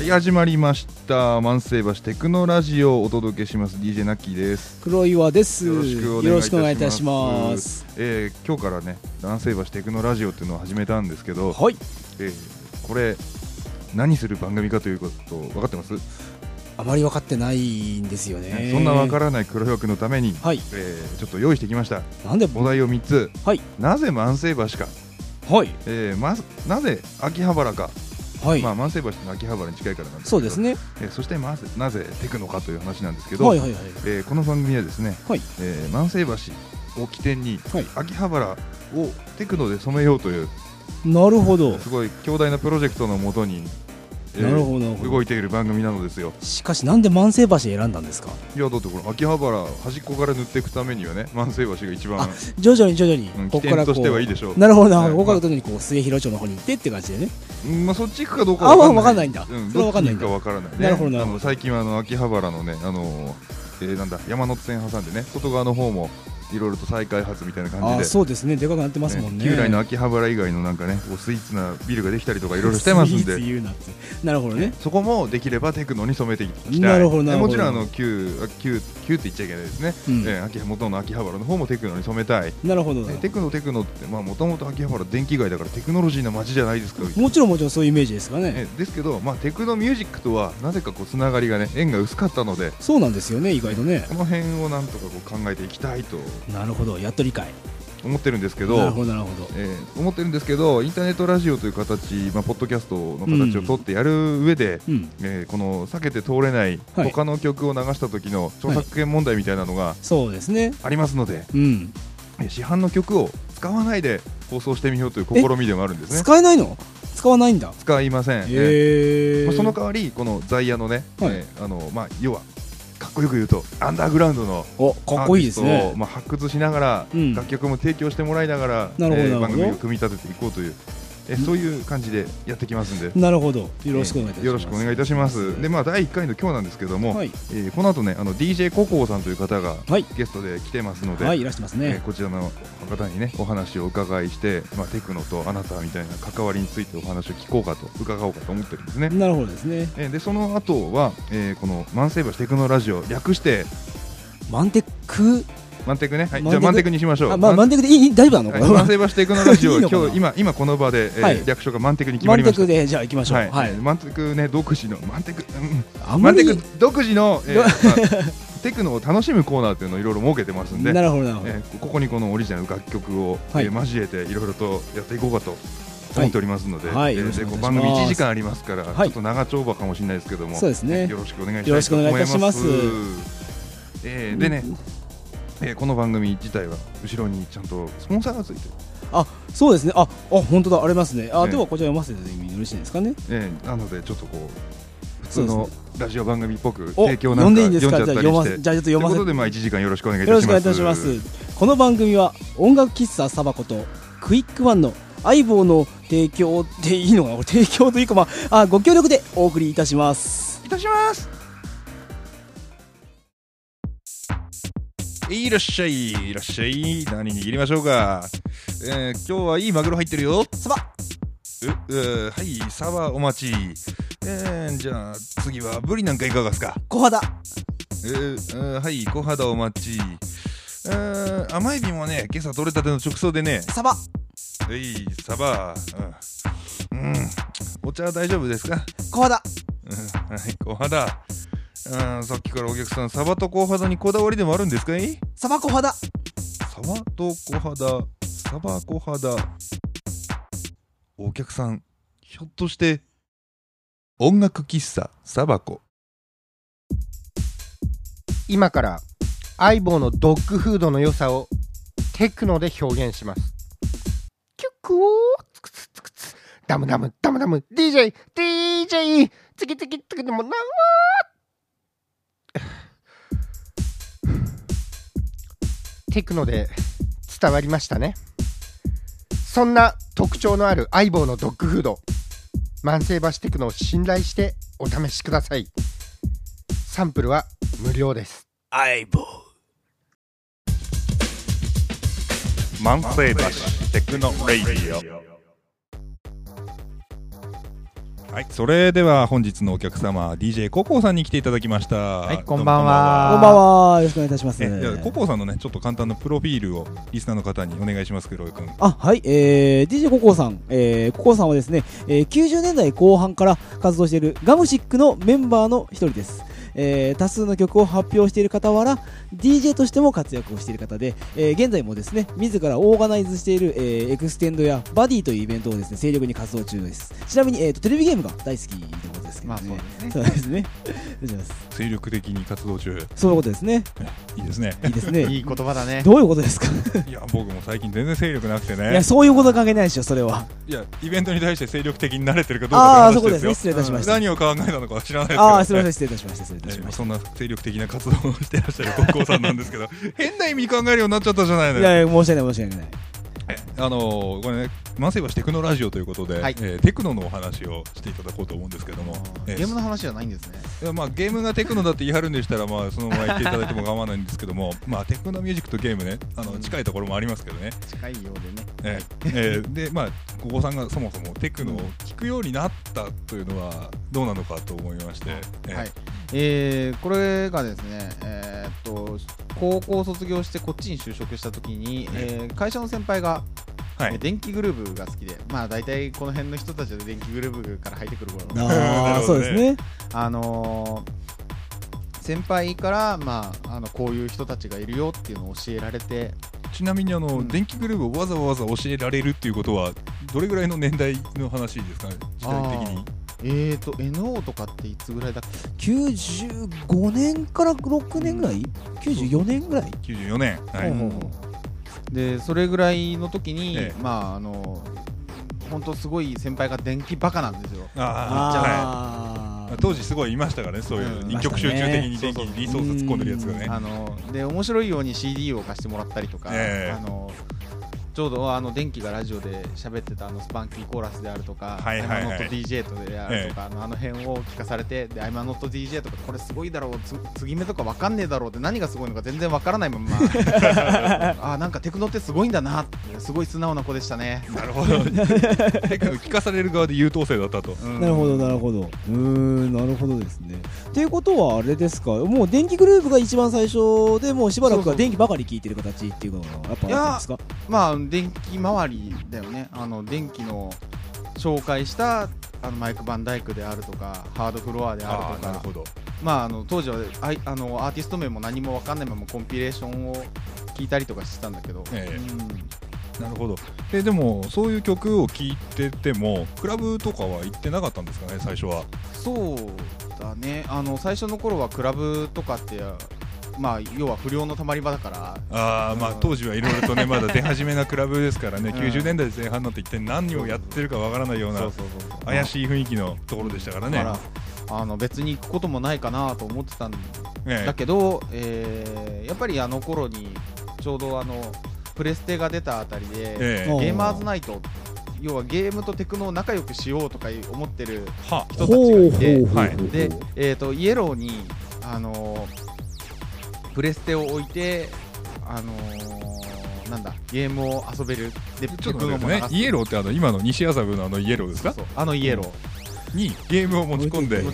はい、始まりました万世橋テクノラジオをお届けします DJ ナッキーです。 黒岩です。 よろしくお願いいたします。 今日からね万世橋テクノラジオっていうのを始めたんですけど、 はい、 これ何する番組かということ分かってます？ あまり分かってないんですよね。 そんな分からない黒岩君のために、 はい、 ちょっと用意してきました。 なんでお題を3つ、 はい、 なぜ万世橋か、 はい、 なぜ秋葉原か、 はい、 万世橋の秋葉原に近いからなんですけど、 そうですね。 そしてなぜテクノかという話なんですけど、 はいはいはい、 この番組はですね、 はい、 万世橋を起点に、 はい、 秋葉原をテクノで染めようという、 なるほど、 すごい強大なプロジェクトのもとに、 なるほど動いている番組なのですよ。 しかしなんで万世橋選んだんですか？ いやだってこの秋葉原端っこから塗っていくためにはね、万世橋が一番徐々に、 起点としてはいいでしょう。 なるほどなるほど、ここから徐々にこう末広町の方に行ってって感じでね。 そっち行くかどうかは分かんないんだ。 それは分かんないんだ。 どっち行くか分からないね。 なるほどなるほど。 最近は秋葉原のね山手線挟んでね、外側の方もいろいろと再開発みたいな感じで、 そうですね、でかくなってますもんね。 旧来の秋葉原以外のなんかね、スイーツなビルができたりとかいろいろしてますんで、 スイーツ言うなって。なるほどね。 そこもできればテクノに染めていきたい。 なるほどなるほど。 もちろん旧って言っちゃいけないですね。元の秋葉原の方もテクノに染めたい。 なるほど。 テクノってもともと秋葉原電気街だからテクノロジーな街じゃないですか。 もちろんそういうイメージですかね。 ですけど、テクノミュージックとはなぜかこうつながりがね、縁が薄かったので、 そうなんですよね、意外とね。 この辺をなんとかこう考えていきたいと。 なるほど、やっと理解。 思ってるんですけど、 なるほどなるほど、 思ってるんですけど、インターネットラジオという形、ポッドキャストの形を取ってやる上で、この避けて通れない他の曲を流した時の著作権問題みたいなのがそうですねありますので、市販の曲を使わないで放送してみようという試みでもあるんですね。 使えないの？使わないんだ。 使いません。その代わりこの在野のね、要はかっこよく言うとアンダーグラウンドのかっこいいですね。 発掘しながら、楽曲も提供してもらいながら、番組を組み立てていこうという、そういう感じでやってきますんで。 なるほど、よろしくお願いいたします。 よろしくお願いいたします。で、第1回の今日なんですけども、この後ね、DJ ココさんという方がゲストで来てますので、 いらしてますね。 こちらの方にねお話を伺いして、テクノとあなたみたいな関わりについてお話を伺おうかと思ってるんですね。 なるほどですね。 でその後は、この万世橋テクノラジオ、略してマンテクね、じゃあマンテクにしましょう。 マンテクで大丈夫なの？万世橋テクノラジオ今この場で、略称がマンテクに決まりました。 マンテクでじゃあ行きましょう。 マンテクね、独自のテクノを楽しむコーナーっていうのをいろいろ設けてますんで、 なるほどここにこのオリジナル楽曲を交えていろいろとやっていこうかと思っておりますので、番組1時間ありますから、ちょっと長丁場かもしれないですけども、 そうですね、 よろしくお願いしたいと思います。でね、この番組自体は後ろにちゃんとスポンサーがついてる。 そうですね。本当だ、ありますね。ではこちら読ませてよろしいですかね。 なのでちょっとこう普通のラジオ番組っぽく提供なんか読んじゃったりして、 じゃあちょっと読ませて。ということで1時間よろしくお願いいたします。 この番組は音楽喫茶サバコとクイックワンの相棒の提供でいいのかな、提供というかご協力でお送りいたします。 いらっしゃい、いらっしゃい。何握りましょうか。今日はいいマグロ入ってるよ。 サバ。 はい、サバお待ち。じゃあ次はブリなんかいかがですか。 小肌。 はい、小肌お待ち。甘エビもね、今朝取れたての直送でね。 サバ。 サバ。お茶は大丈夫ですか。 小肌。 はい、小肌。さっきからお客さん、サバと小肌にこだわりでもあるんですかい？ サバ小肌。 サバと小肌、サバ小肌。お客さん、ひょっとして音楽喫茶サバコ。 今から相棒のドッグフードの良さをテクノで表現します。キュックオーツクツツクツダムダムダムダム DJ ツキツキツキでもなテクノで伝わりましたね。そんな特徴のある相棒のドッグフード、万世橋テクノを信頼してお試しください。サンプルは無料です。 相棒万世橋テクノレイディオ。 はい、それでは本日のお客様 DJ ココさんに来ていただきました。 はい、こんばんは。 こんばんは。よろしくお願いいたします。 ココさんのねちょっと簡単なプロフィールをリスナーの方にお願いします。黒井君。 はい、DJ ココさん、ココさんはですね、90年代後半から活動しているガムシックのメンバーの一人です。多数の曲を発表している傍ら DJ としても活躍をしている方で、現在もですね自らオーガナイズしている、エクステンドやバディというイベントをですね精力に活動中です。ちなみに、テレビゲームが大好きということですけどね。そうですね。 精力的に活動中。 そういうことですね。 いいですね。 いいですね。 いい言葉だね。 どういうことですか。 いや僕も最近全然精力なくてね。 いやそういうこと関係ないでしょそれは。 いやイベントに対して精力的になれてるかどうかって話ですよ。 そうですね。失礼いたしました。 何を考えたのかは知らないですけど。 すみません失礼いたしました。 そんな精力的な活動をしてらっしゃるココさんなんですけど変な意味考えるようになっちゃったじゃないのよ。 いや申し訳ない。 これねマンセイバシテクノラジオということで、テクノのお話をしていただこうと思うんですけども、 ゲームの話じゃないんですね。 いやゲームがテクノだって言い張るんでしたら、そのまま言っていただいても構わないんですけどもテクノミュージックとゲームね近いところもありますけどね。 近いようでね。でココさんがそもそもテクノを聞くようになったというのはどうなのかと思いまして、 これがですね、高校卒業してこっちに就職した時に、会社の先輩が電気グルーヴが好きで、大体この辺の人たちは電気グルーヴから入ってくる頃そうですね。 先輩からこういう人たちがいるよっていうのを教えられて。 ちなみに電気グルーヴをわざわざ教えられるっていうことはどれぐらいの年代の話ですかね、時代的に。 NO とかっていつぐらいだっけ。 95年から6年ぐらい、94年ぐらい。 94年、 でそれぐらいの時に、本当すごい先輩が電気バカなんですよ。 当時すごいいましたからね、そういう一極集中的に電気にリソース突っ込んでるやつがね。 で面白いように CD を貸してもらったりとか、ちょうど電気がラジオで喋ってたスパンキーコーラスであるとか、アイマノット DJ とであるとか、あの辺を聞かされて、でアイマノット DJ とかこれすごいだろう、継ぎ目とか分かんねえだろうって何がすごいのか全然分からないままなんかテクノってすごいんだなって、すごい素直な子でしたね。 なるほど。聞かされる側で優等生だったと。 なるほどなるほど。なるほどですね。っていうことはあれですか、もう電気グループが一番最初で、もうしばらくは電気ばかり聴いてる形っていうのがやっぱあるんですか。 電気周りだよね。電気の紹介したマイク・バンダイクであるとかハードフロアであるとか。 なるほど。 当時はアーティスト名も何も分かんないままコンピレーションを聞いたりとかしてたんだけど、 なるほど。でもそういう曲を聴いててもクラブとかは行ってなかったんですかね、最初は。 そうだね、最初の頃はクラブとかって要は不良のたまり場だから。 当時はいろいろとねまだ出始めなクラブですからね、90年代前半になって一体何をやってるかわからないような怪しい雰囲気のところでしたからね。 別に行くこともないかなと思ってたんだけど、やっぱりあの頃にちょうどプレステが出たあたりで、ゲーマーズナイト、要はゲームとテクノを仲良くしようとか思ってる人たちがいて、で、イエローにプレステを置いて、ゲームを遊べる。でちょっと待ってね、イエローって今の西麻布のイエローですか。 そうイエローにゲームを持ち込んで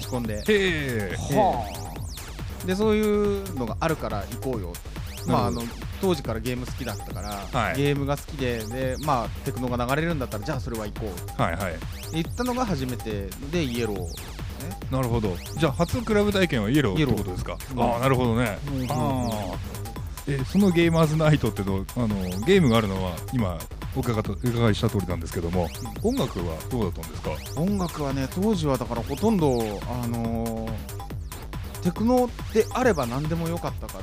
でそういうのがあるから行こうよ。当時からゲーム好きだったから、ゲームが好きで、テクノが流れるんだったらじゃあそれは行こう言ったのが初めてでイエロー。 なるほど。じゃあ初クラブ体験はイエローってことですか。なるほどね。そのゲーマーズナイトってゲームがあるのは今お伺いした通りなんですけども、音楽はどうだったんですか。 音楽はね、当時はだからほとんどテクノであれば何でもよかったから、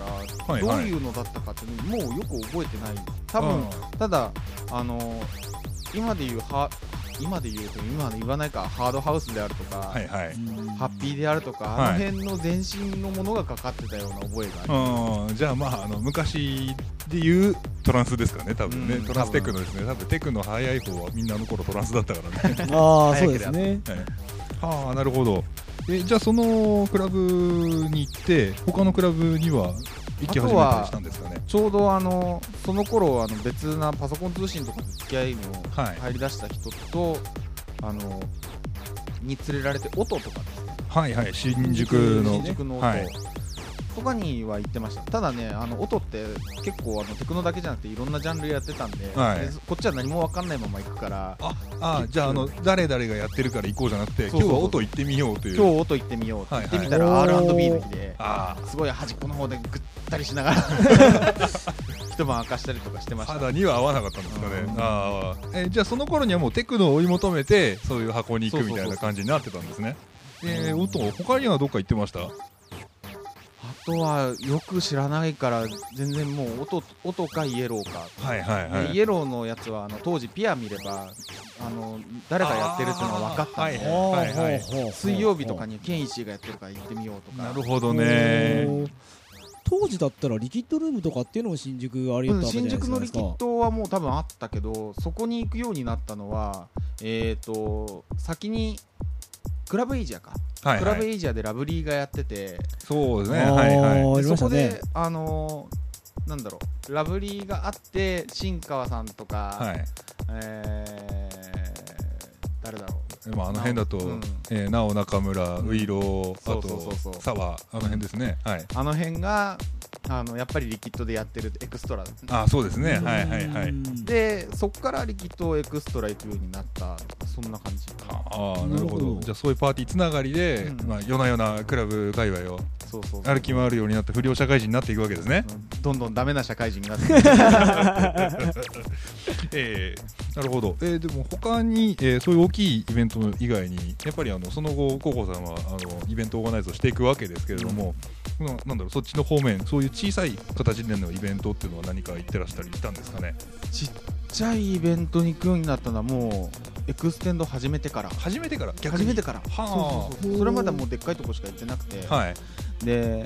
どういうのだったかってもうよく覚えてない。多分ただ今で言うと今言わないか、ハードハウスであるとか、ハッピーであるとか、あの辺の前身のものがかかってたような覚えがある。 じゃあ昔で言うトランスですかね、多分ね。トランステクノですね。多分テクノ早い方はみんなあの頃トランスだったからね。 そうですね。 なるほど。じゃあそのクラブに行って他のクラブには行き始めたりしたんですかね。 ちょうどその頃別なパソコン通信とかで付き合いの入り出した人とに連れられて音とかですね、 はいはい、新宿の音、はい、とかには行ってました。ただね、音って結構テクノだけじゃなくていろんなジャンルやってたんで、 はい、 でこっちは何も分かんないまま行くから、 じゃあ誰々がやってるから行こうじゃなくて、今日は音行ってみようという。 今日音行ってみようって言ってみたら R&B の日で、すごい端っこの方でぐったりしながら一晩明かしたりとかしてました。 肌には合わなかったんですかね。じゃあその頃にはもうテクノを追い求めてそういう箱に行くみたいな感じになってたんですね。音他にはどっか行ってました？ あとはよく知らないから全然もう音かイエローか、 はいはいはい、 イエローのやつは当時ピア見れば誰がやってるっていうのが分かったんで、はいはいはい、水曜日とかにケンイチがやってるから行ってみようとか。 なるほどね。 当時だったらリキッドルームとかっていうのも新宿ありったわけじゃないですか。 新宿のリキッドはもう多分あったけど、そこに行くようになったのは先にクラブエイジアか、はいはい、クラブエイジアでラブリーがやってて、 そうですね、はいはい、 でそこでなんだろう、ラブリーがあって新川さんとか、はい、誰だろう、 あの辺だと、なお中村、ウイロー、あと沢、あの辺ですね、はい、 あの辺がやっぱりリキッドでやってるエクストラですね。 そうですね、はいはいはい。 でそこからリキッドエクストラ行くようになった、そんな感じ。 なるほど。じゃあそういうパーティーつながりで、夜な夜なクラブ界隈を歩き回るようになって不良社会人になっていくわけですね。 どんどんダメな社会人になっていく。なるほど。でも他に、そういう大きいイベント以外にやっぱりその後ココさんはイベントオーガナイズをしていくわけですけれども、なんだろう、そっちの方面、そういう小さい形でのイベントっていうのは何か行ってらっしゃったんですかね。 ちっちゃいイベントに行くようになったのはもうエクステンド始めてから。 初めてから逆に。 初めてから。そうそれまではもうでっかいとこしか行ってなくて、 はい、 で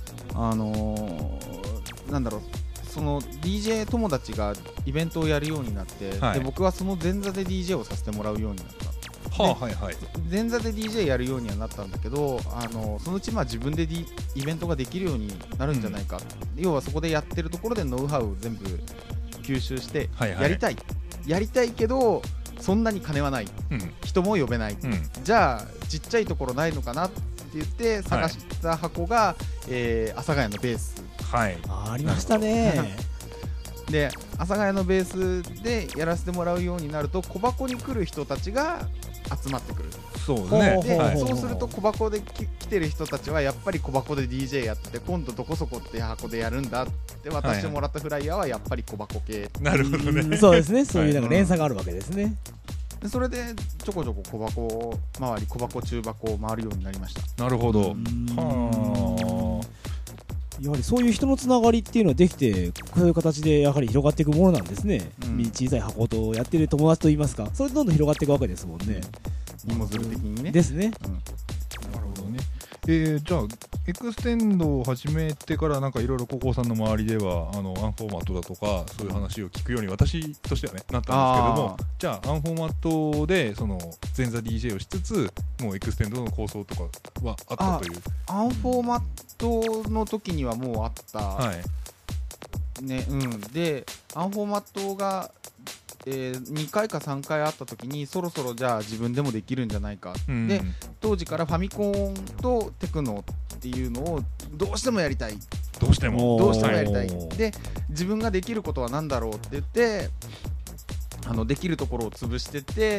なんだろう、その DJ 友達がイベントをやるようになって、はい、で僕はその前座で DJ をさせてもらうようになった。 はいはい、 前座で DJ やるようにはなったんだけど、そのうち自分で、イベントができるようになるんじゃないか、要はそこでやってるところでノウハウを全部吸収してやりたい、やりたいけどそんなに金はない、人も呼べない、じゃあちっちゃいところないのかなって言って探した箱が、阿佐ヶ谷のベース、 ありましたね。 で阿佐ヶ谷のベースでやらせてもらうようになると小箱に来る人たちが集まってくる。 そうですね。 でそうすると小箱で来てる人たちはやっぱり小箱で DJ やってて、今度どこそこって箱でやるんだって渡してもらったフライヤーはやっぱり小箱系。 なるほどね。 そうですね。そういうなんか連鎖があるわけですね。 でそれでちょこちょこ小箱周り、小箱中箱を回るようになりました。 なるほど。 やはりそういう人のつながりっていうのはできて、こういう形でやはり広がっていくものなんですね。小さい箱とやってる友達といいますか、それでどんどん広がっていくわけですもんね。 芋づる的にね。 ですね。 なるほどね。じゃあエクステンドを始めてからなんかいろいろ高校さんの周りではアンフォーマットだとかそういう話を聞くように私としてはねなったんですけども、じゃあアンフォーマットでその前座 DJ をしつつもうエクステンドの構想とかはあったという。 アンフォーマットの時にはもうあった、はいね、でアンフォーマットが2回か3回あった時にそろそろじゃあ自分でもできるんじゃないか、で当時からファミコンとテクノっていうのをどうしてもやりたい、 どうしてもやりたい、で自分ができることは何だろうって言ってできるところを潰してって、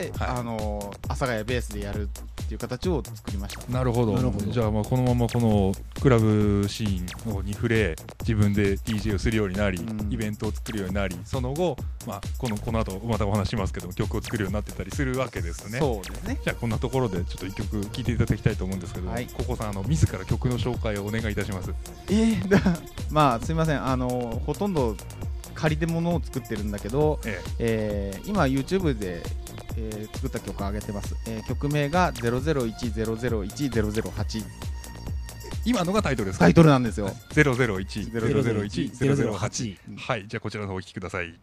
阿佐ヶ谷ベースでやるっていう形を作りました。 なるほど。じゃあこのままこのクラブシーンに触れ自分で DJ をするようになり、イベントを作るようになり、その後、この後またお話しますけども曲を作るようになってたりするわけですね。 そうですね。 じゃあこんなところでちょっと一曲聴いていただきたいと思うんですけど、ココさん自ら曲の紹介をお願いいたします。 すいません、ほとんど仮で物を作ってるんだけど、今 YouTube で、作った曲を上げてます、曲名が 001001008。 今のがタイトルですか？ タイトルなんですよ。 001001008。はい、じゃあこちらの方お聴きください。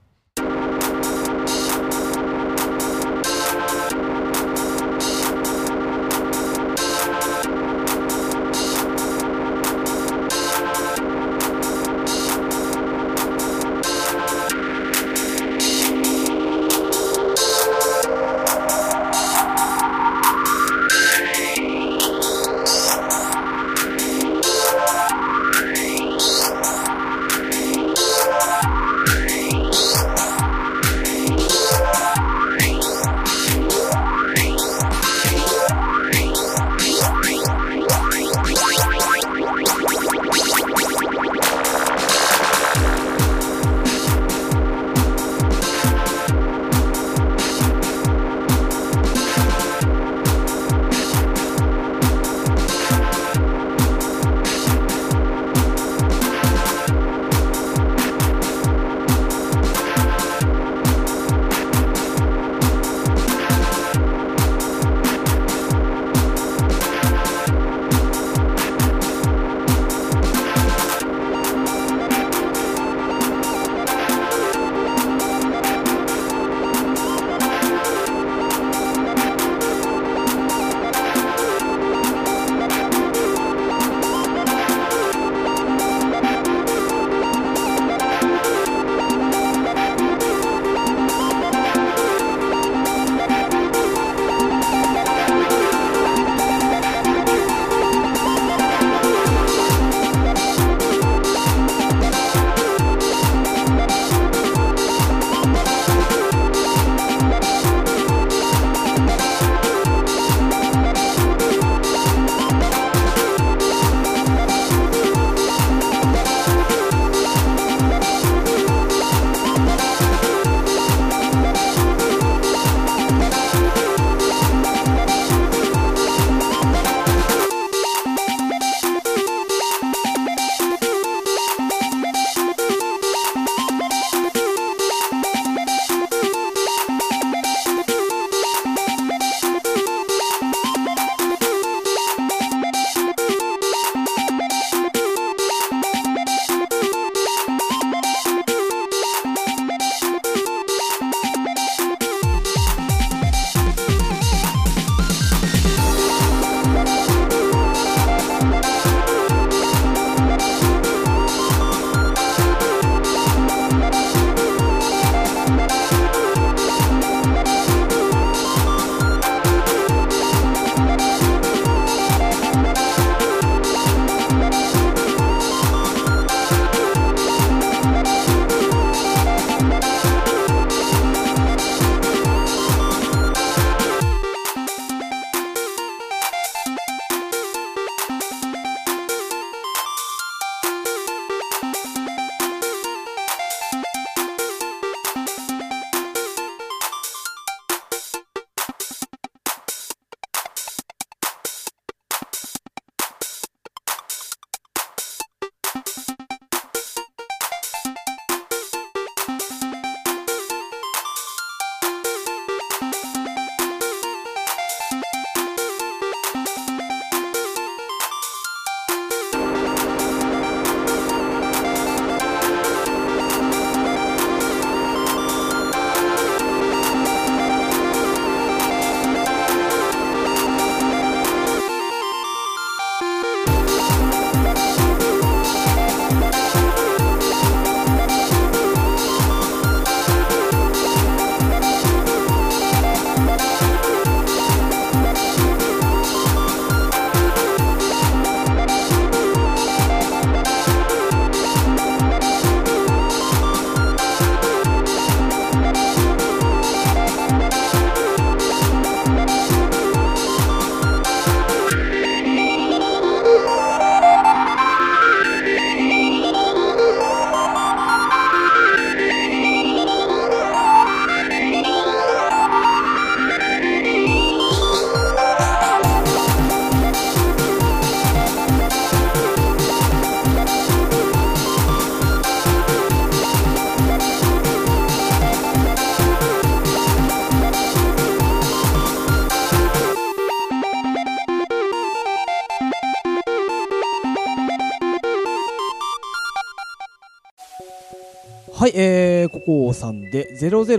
はい、ココさんで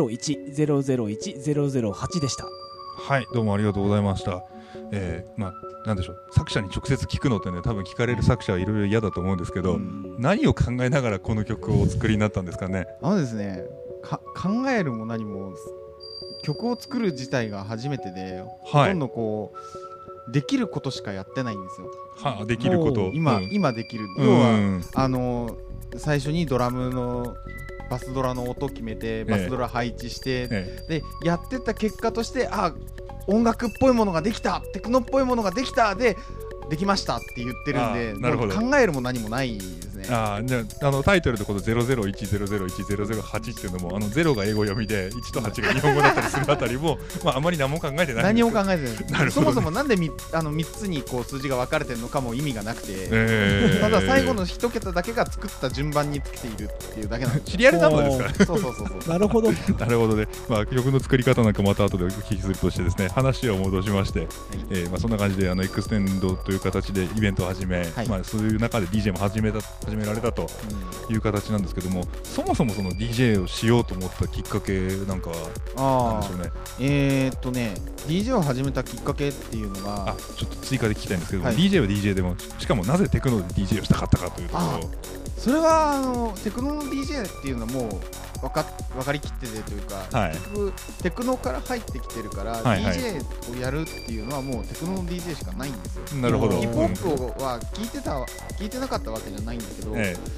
001001008でした。 はい、どうもありがとうございました。なんでしょう、作者に直接聞くのってね、多分聞かれる作者はいろいろ嫌だと思うんですけど、何を考えながらこの曲をお作りになったんですかね。 ですね、考えるも何も曲を作る自体が初めてで、ほとんどこうできることしかやってないんですよ。 できること今できる、要は最初にドラムのバスドラの音決めてバスドラ配置して、でやってた結果として、音楽っぽいものができた、テクノっぽいものができたでできましたって言ってるんで、 なるほど、 考えるも何もないですね。 じゃあタイトルのこと001001008っていうのも0が英語読みで1と8が日本語だったりするあたりもあまり何も考えてないんです。 何も考えてない。そもそもなんで3つにこう数字が分かれてるのかも意味がなくて、ただ最後の1桁だけが作った順番につけているっていうだけなんです。 シリアルナンバーですからね。 そうなるほどなるほどね。曲の作り方なんかまた後でお聞きするとしてですね、話を戻しまして、そんな感じでエクステンドという形でイベントを始め、そういう中で DJ も始められたという形なんですけども、そもそもその DJ をしようと思ったきっかけなんかはなんでしょうね。 DJ を始めたきっかけっていうのがちょっと追加で聞きたいんですけど、DJ は DJ でもしかもなぜテクノで DJ をしたかったかというところ。 それはテクノの DJ っていうのはもう分かりきっててというか、テクノから入ってきてるから、DJ をやるっていうのはもうテクノの DJ しかないんですよ。 なるほど。 ヒップホップは聞いてなかったわけじゃないんだけど、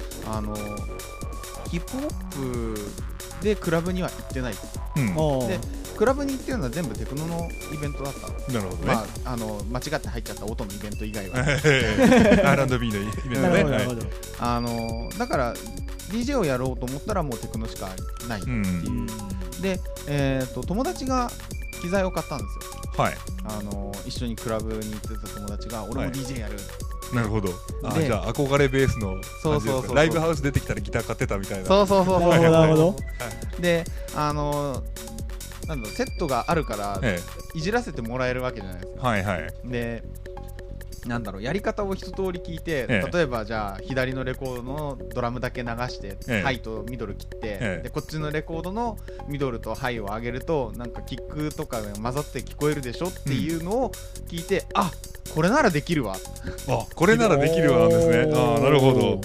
ヒップホップでクラブには行ってない。でクラブに行ってるのは全部テクノのイベントだったの。 なるほどね。 間違って入っちゃった音のイベント以外は R&B のイベントね。 だから DJ をやろうと思ったらもうテクノしかないっていう、で、友達が機材を買ったんですよ。一緒にクラブに行ってた友達が俺も DJ やる、 なるほど。じゃあ憧れベースの感じですか。ライブハウス出てきたらギター買ってたみたいな。 なるほど。 でセットがあるからいじらせてもらえるわけじゃないですか。でやり方を一通り聞いて、例えばじゃあ左のレコードのドラムだけ流して、ハイとミドル切って、でこっちのレコードのミドルとハイを上げるとなんかキックとかが混ざって聞こえるでしょっていうのを聞いて、これならできるわ。 これならできるわなんですね。なるほど。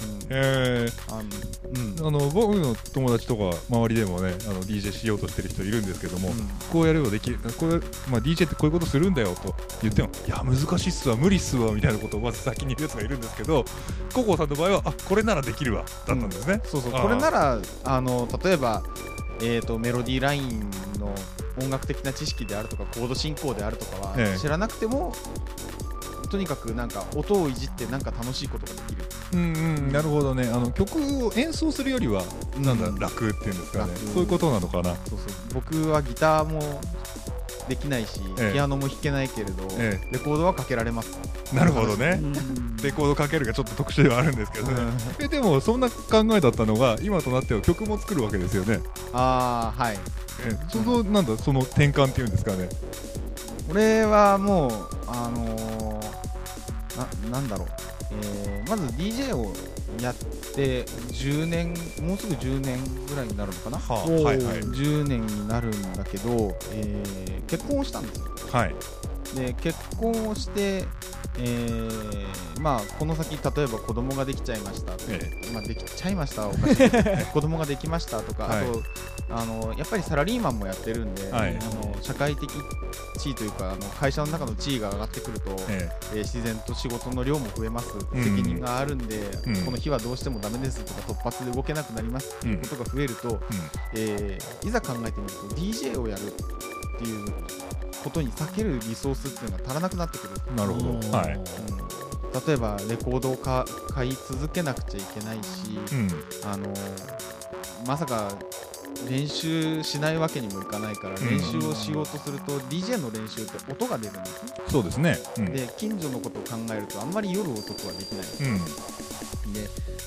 僕の友達とか周りでもねDJ しようとしてる人いるんですけども、こうやればできる、DJ ってこういうことするんだよと言っても、いや難しいっすわ無理っすわみたいなことをまず先に言うやつがいるんですけど、ココさんの場合はこれならできるわだったんですね。 これなら例えばメロディーラインの音楽的な知識であるとかコード進行であるとかは知らなくても、とにかくなんか音をいじってなんか楽しいことができる。 なるほどね。曲を演奏するよりは楽っていうんですかね。そういうことなのかな。 僕はギターもできないし、ピアノも弾けないけれど、レコードはかけられます。 なるほどね。レコードかけるがちょっと特殊ではあるんですけどね。でもそんな考えだったのが今となっては曲も作るわけですよね。その転換っていうんですかね。 俺はもうまず DJ をやって10年、もうすぐ10年ぐらいになるのかな。10年になるんだけど、結婚をしたんですよ。で結婚をして、この先例えば子供ができちゃいました、できちゃいましたおかしい子供ができましたとか、あとやっぱりサラリーマンもやってるんで、社会的地位というか会社の中の地位が上がってくると、自然と仕事の量も増えます、責任があるんで、この日はどうしてもダメですとか突発で動けなくなりますっていうことが増えると、いざ考えてみると DJ をやるっていうことに避けるリソースっていうのが足らなくなってくる。 なるほど。 例えばレコードを買い続けなくちゃいけないし、まさか練習しないわけにもいかないから、練習をしようとすると DJ の練習って音が出るんですね。 そうですね。 で近所のことを考えるとあんまり夜遅くはできない。で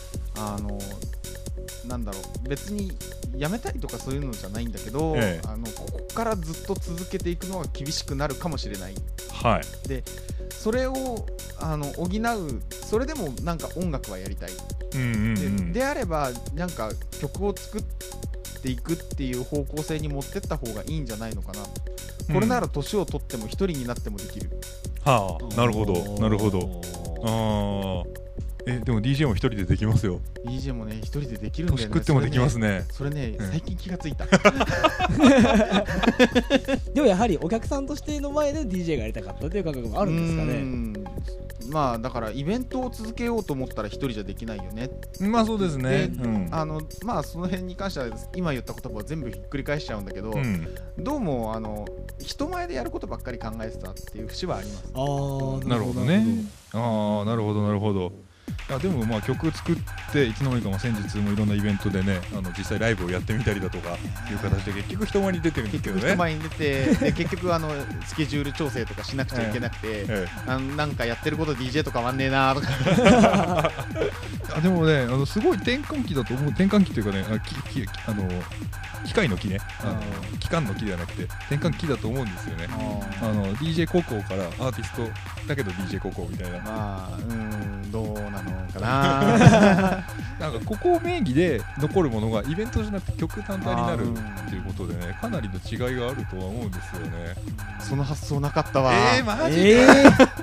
別にやめたいとかそういうのじゃないんだけど、ここからずっと続けていくのは厳しくなるかもしれない。でそれを補う、それでもなんか音楽はやりたい。 であればなんか曲を作っていくっていう方向性に持ってった方がいいんじゃないのかな、これなら年を取っても一人になってもできる。 はあ、なるほどなるほど。でも DJ も一人でできますよ。 DJ もね一人でできるんだよね。 年食ってもできますね。 それね、最近気がついた。 でもやはりお客さんとしての前で DJ がやりたかったっていう感覚もあるんですかね。 まあだからイベントを続けようと思ったら一人じゃできないよね。 まあそうですね。 まあその辺に関しては今言った言葉を全部ひっくり返しちゃうんだけど、どうも人前でやることばっかり考えてたっていう節はあります。 なるほどね。なるほどなるほど。でもまあ曲作っていつの間にか先日もいろんなイベントでね実際ライブをやってみたりだとかいう形で結局人前に出てるんですけどね。 結局人前に出てで結局スケジュール調整とかしなくちゃいけなくて、なんかやってること DJ と変わんねえなとか。 でもねすごい転換期だと思う。転換期というかね機械の木ね期間の木ではなくて転換期だと思うんですよね。DJ 高校からアーティストだけど DJ 高校みたいな。 どうなのかな。 なんかここ名義で残るものがイベントじゃなくて曲単体になるっていうことでね、かなりの違いがあるとは思うんですよね。 その発想なかったわ。 マジで。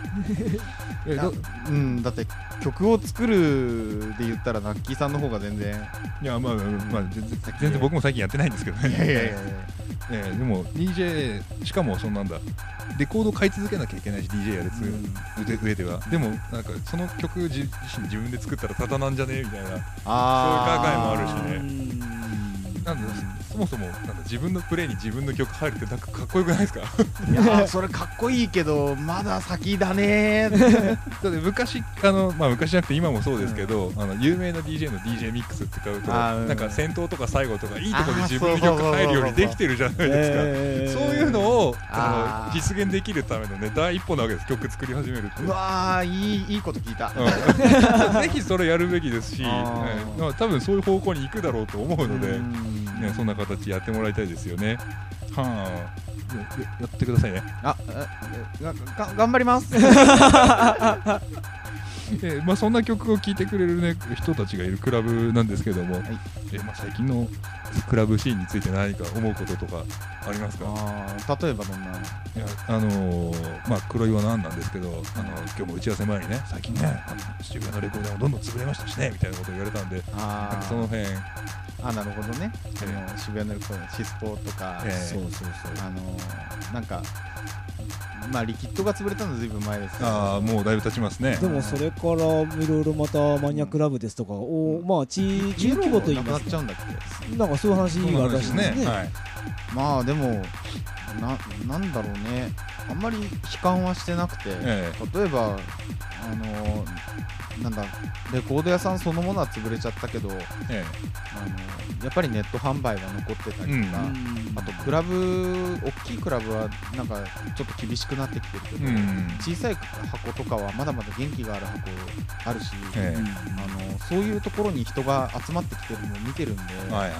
だって曲を作るで言ったらナッキーさんの方が全然。 いやまあ全然僕も最近やってないんですけどね。でも DJ しかもなんだレコードを買い続けなきゃいけないし DJ やる上ではでもなんかその曲自分で作ったらただなんじゃねえみたいなそういう考えもあるしね。なんでそもそもなんだ自分のプレイに自分の曲入るってなんかかっこよくないですか。 いやそれかっこいいけどまだ先だね。だって昔昔じゃなくて今もそうですけど有名な DJ の DJ ミックスって買うとなんか先頭とか最後とかいいところで自分の曲入るようにできてるじゃないですか。そういうのを実現できるためのね第一歩なわけです。曲作り始めるって。 うわいいこと聞いた。 ぜひそれやるべきですし多分そういう方向に行くだろうと思うのでそんな形やってもらいたいですよね。やってくださいね。 頑張ります。 そんな曲を聴いてくれる、人たちがいるクラブなんですけども、最近のクラブシーンについて何か思うこととかありますか。 例えばどんな。 黒岩なんですけど今日も打ち合わせ前にね最近ね渋谷のレコーダーもどんどん潰れましたしねみたいなことを言われたんでその辺なるほどね。渋谷のレコーダーシスポとかなんかリキッドが潰れたのずいぶん前ですけどもうだいぶ経ちますね。 でもそれからいろいろまたマニアックラブですとか地域規模といいますかなんかそういう話があるらしいですね。 でもなんだろうねあんまり悲観はしてなくて例えばレコード屋さんそのものは潰れちゃったけどやっぱりネット販売は残ってたりとかあとクラブ大きいクラブはなんかちょっと厳しくなってきてるけど小さい箱とかはまだまだ元気がある箱あるしそういうところに人が集まってきてるのを見てるんで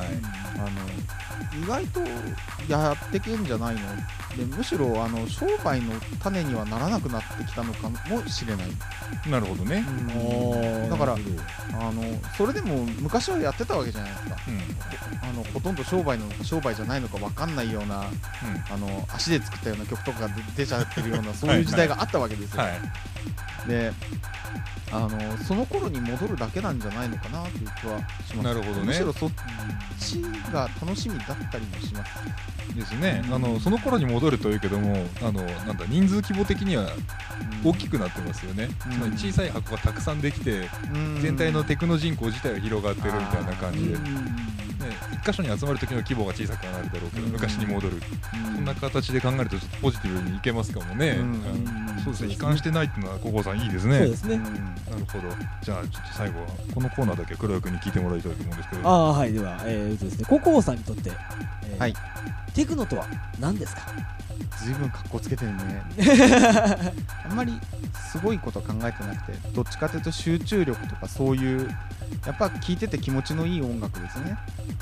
意外とやってけんじゃないのでむしろ商売の種にはならなくなってきたのかもしれない。 なるほどね。 だからそれでも昔はやってたわけじゃないですか。ほとんど商売なのか商売じゃないのか分かんないような足で作ったような曲とかが出ちゃってるようなそういう時代があったわけですよ。でその頃に戻るだけなんじゃないのかなという気はします。 なるほどね。 むしろそっちが楽しみだったりもしますですね。その頃に戻るというけども人数規模的には大きくなってますよね。小さい箱がたくさんできて全体のテクノ人口自体が広がってるみたいな感じで一箇所に集まる時の規模が小さくなるだろうけど昔に戻るそんな形で考えるとちょっとポジティブにいけますかもね。そうですね。悲観してないっていうのはココさんいいですね。 そうですね。 なるほど。じゃあちょっと最後はこのコーナーだけ黒岩君に聞いてもらいたいと思うんですけど。 はいではですねココさんにとってテクノとは何ですか。 ずいぶん格好つけてるね。あんまりすごいこと考えてなくてどっちかというと集中力とかそういうやっぱ聴いてて気持ちのいい音楽ですね。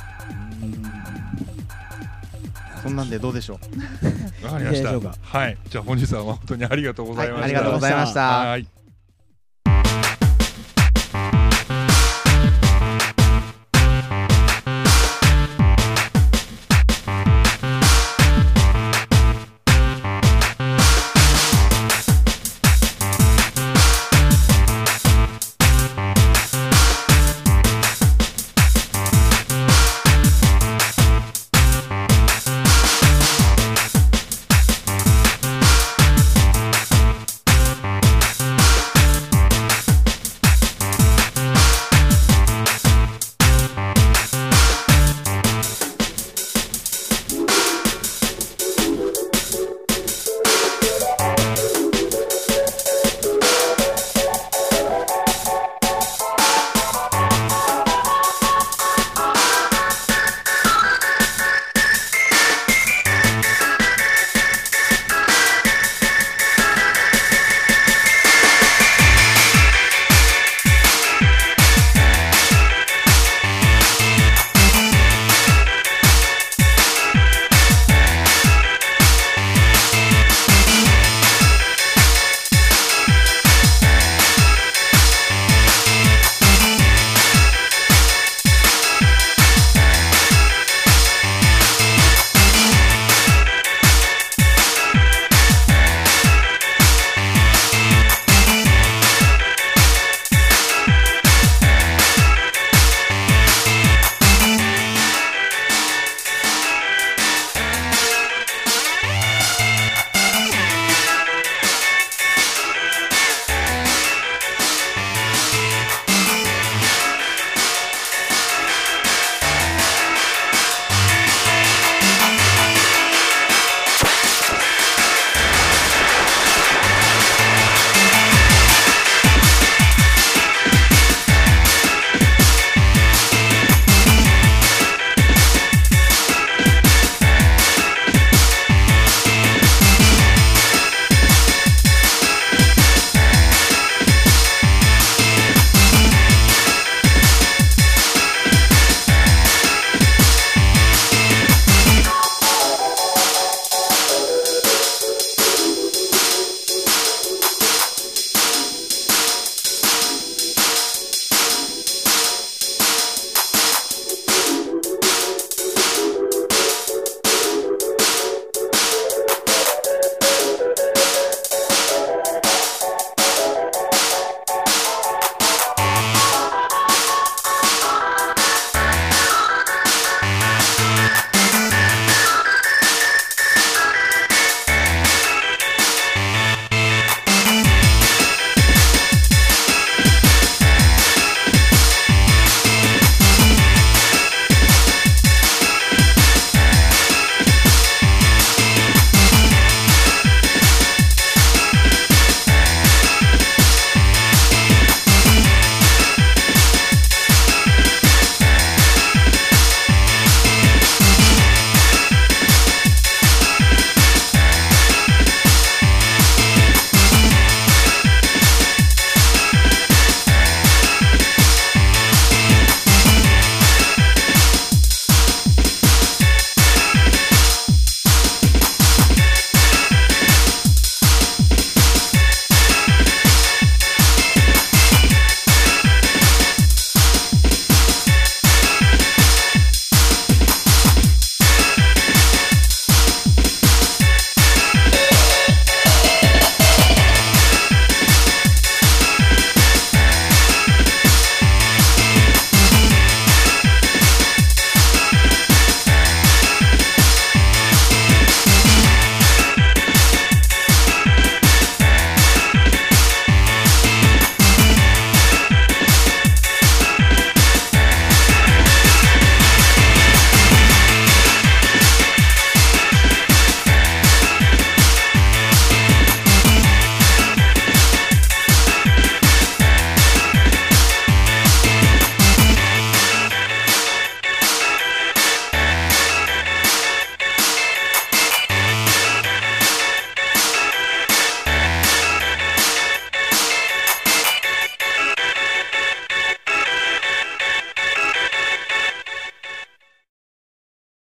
そんなんでどうでしょう。わかりました。はい。じゃあ本日は本当にありがとうございました。 ありがとうございました。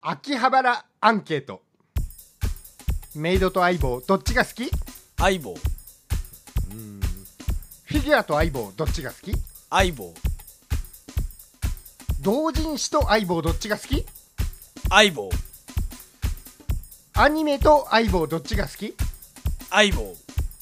秋葉原アンケート。メイドと相棒どっちが好き？ 相棒。 フィギュアと相棒どっちが好き？ 相棒。 同人誌と相棒どっちが好き？ 相棒。 アニメと相棒どっちが好き？ 相棒。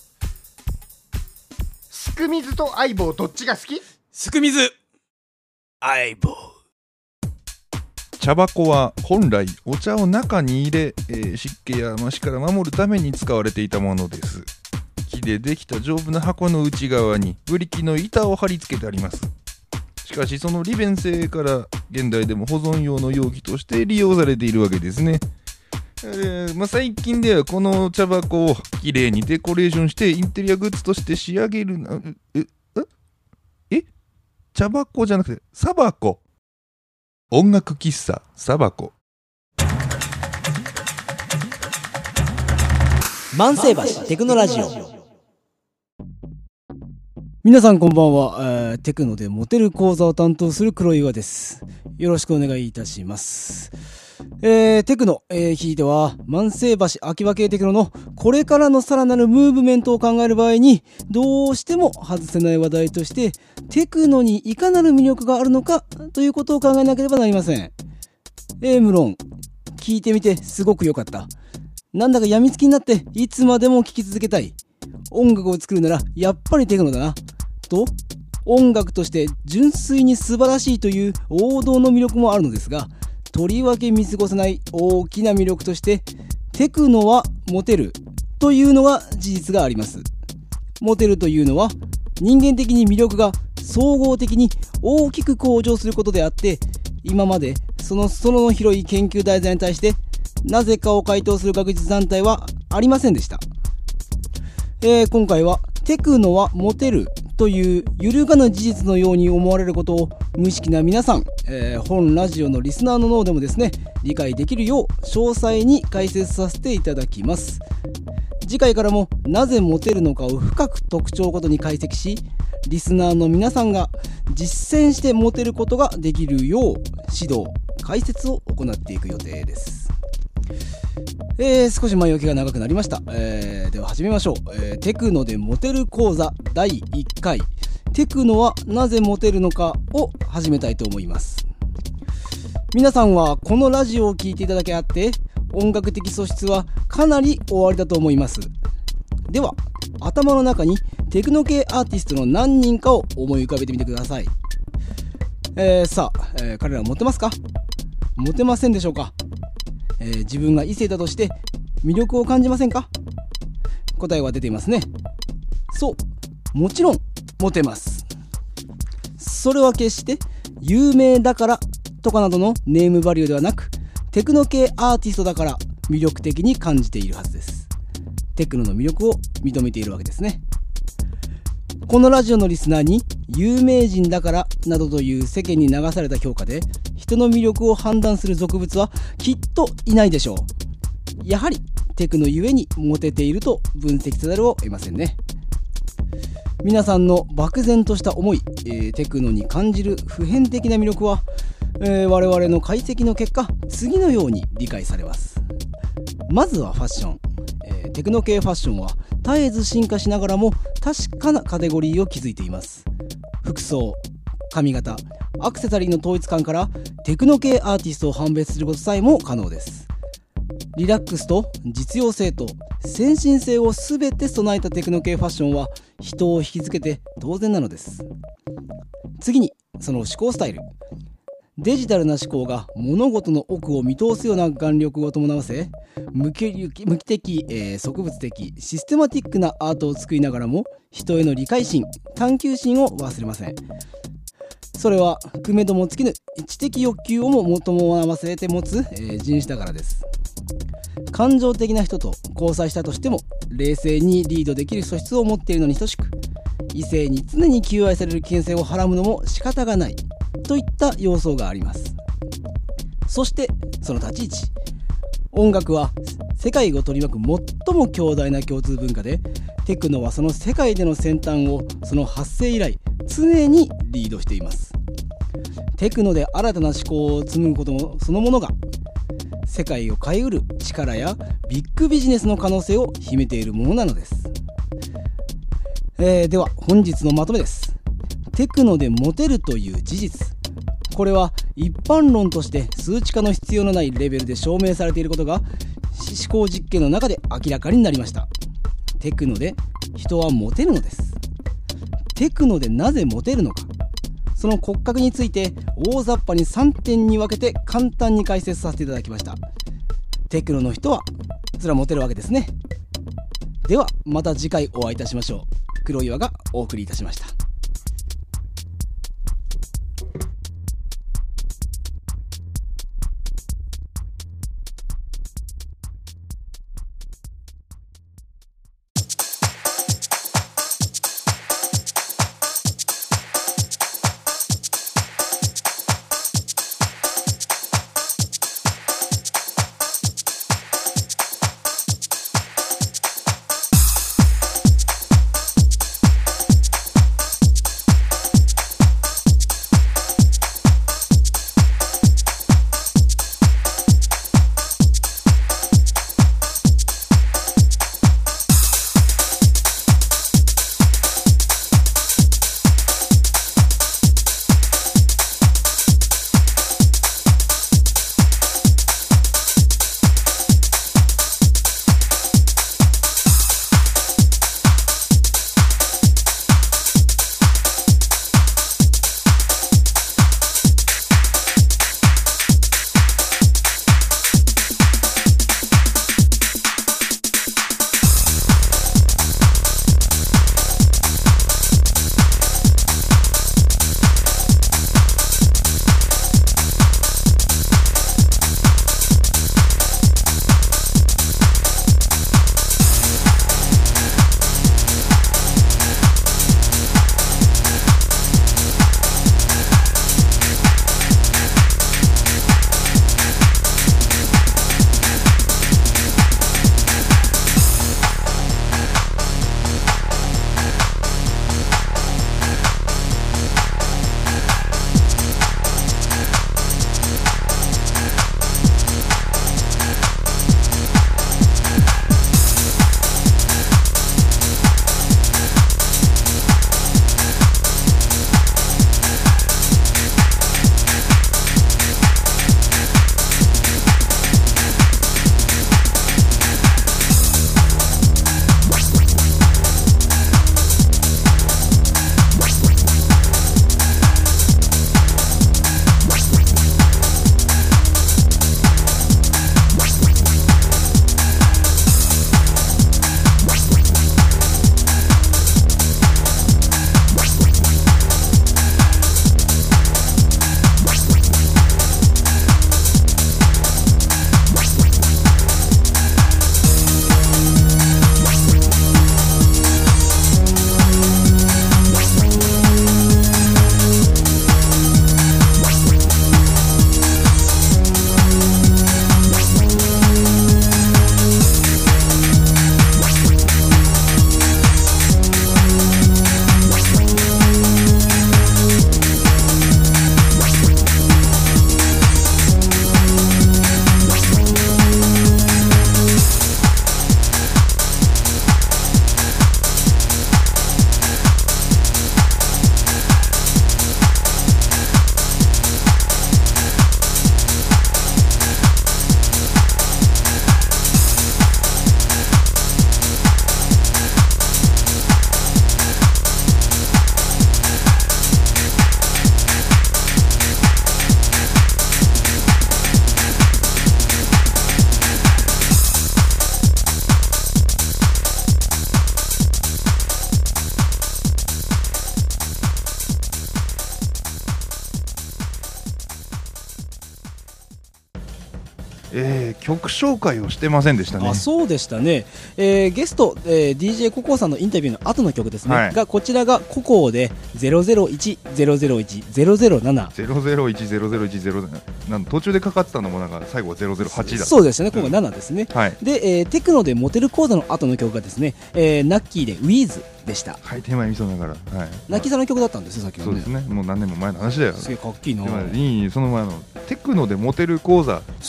すく水と相棒どっちが好き？ すく水。相棒。 茶箱は本来お茶を中に入れ、湿気や虫から守るために使われていたものです。木でできた丈夫な箱の内側にブリキの板を貼り付けてあります。しかしその利便性から現代でも保存用の容器として利用されているわけですね。最近ではこの茶箱をきれいにデコレーションしてインテリアグッズとして仕上げる茶箱じゃなくてサバコ。音楽喫茶サバコ。 万世橋テクノラジオ。皆さんこんばんは。テクノでモテる講座を担当する黒岩です。よろしくお願いいたします。テクノ、ひいては万世橋秋葉系テクノのこれからのさらなるムーブメントを考える場合にどうしても外せない話題としてテクノにいかなる魅力があるのかということを考えなければなりません。無論聞いてみてすごく良かった。なんだか病みつきになっていつまでも聴き続けたい。音楽を作るならやっぱりテクノだなと、音楽として純粋に素晴らしいという王道の魅力もあるのですが、とりわけ見過ごせない大きな魅力としてテクノはモテるというのが事実があります。モテるというのは人間的に魅力が総合的に大きく向上することであって、今までその広い研究題材に対してなぜかを回答する学術団体はありませんでした。今回はテクノはモテるという揺るがぬ事実のように思われることを無意識な皆さん、本ラジオのリスナーの脳でもですね理解できるよう詳細に解説させていただきます。次回からもなぜモテるのかを深く特徴ごとに解析し、リスナーの皆さんが実践してモテることができるよう指導解説を行っていく予定です。少し前置きが長くなりました。では始めましょう。テクノでモテる講座第1回テクノはなぜモテるのかを始めたいと思います。皆さんはこのラジオを聴いていただけあって音楽的素質はかなりおありだと思います。では頭の中にテクノ系アーティストの何人かを思い浮かべてみてください。さあ、彼らはモテますか？モテませんでしょうか？自分が異性だとして魅力を感じませんか？答えは出ていますね。そう、もちろんモテます。それは決して有名だからとかなどのネームバリューではなく、テクノ系アーティストだから魅力的に感じているはずです。テクノの魅力を認めているわけですね。このラジオのリスナーに有名人だからなどという世間に流された評価で人の魅力を判断する俗物はきっといないでしょう。やはりテクノゆえにモテていると分析せざるを得ませんね。皆さんの漠然とした思い、テクノに感じる普遍的な魅力は、我々の解析の結果次のように理解されます。まずはファッション。テクノ系ファッションは絶えず進化しながらも確かなカテゴリーを築いています。服装、髪型、アクセサリーの統一感からテクノ系アーティストを判別することさえも可能です。リラックスと実用性と先進性を全て備えたテクノ系ファッションは人を引きつけて当然なのです。次にその思考スタイル。デジタルな思考が物事の奥を見通すような眼力を伴わせ、無機的、植物的、システマティックなアートを作りながらも人への理解心、探求心を忘れません。それはくめども尽きぬ知的欲求をも求めせて持つ、人種だからです。感情的な人と交際したとしても冷静にリードできる素質を持っているのに等しく、異性に常に求愛される危険性をはらむのも仕方がないといった要素があります。そしてその立ち位置。音楽は世界を取り巻く最も強大な共通文化で、テクノはその世界での先端をその発生以来常にリードしています。テクノで新たな思考を紡ぐこともそのものが世界を変えうる力やビッグビジネスの可能性を秘めているものなのです。では本日のまとめです。テクノでモテるという事実、これは一般論として数値化の必要のないレベルで証明されていることが思考実験の中で明らかになりました。テクノで人はモテるのです。テクノでなぜモテるのか、その骨格について大雑把に3点に分けて簡単に解説させていただきました。テクノの人はそれはモテるわけですね。ではまた次回お会いいたしましょう。黒岩がお送りいたしました。 曲紹介をしてませんでしたね。 あ、そうでしたね。ゲスト、DJ ココさんのインタビューの後の曲ですね、はい、がこちらがココで 001001007 途中でかかってたのもなんか最後は008だ。 そうですね、今回7ですね、はい、で、テクノでモテる講座の後の曲がですね、ナッキーで Wiz でした。 はい、手前味噌ながら、はい、 ナッキーさんの曲だったんですよ、さっきのね。 そうですね、もう何年も前の話だよ。 すげえかっきいな。 その前のテクノでモテる講座、 そう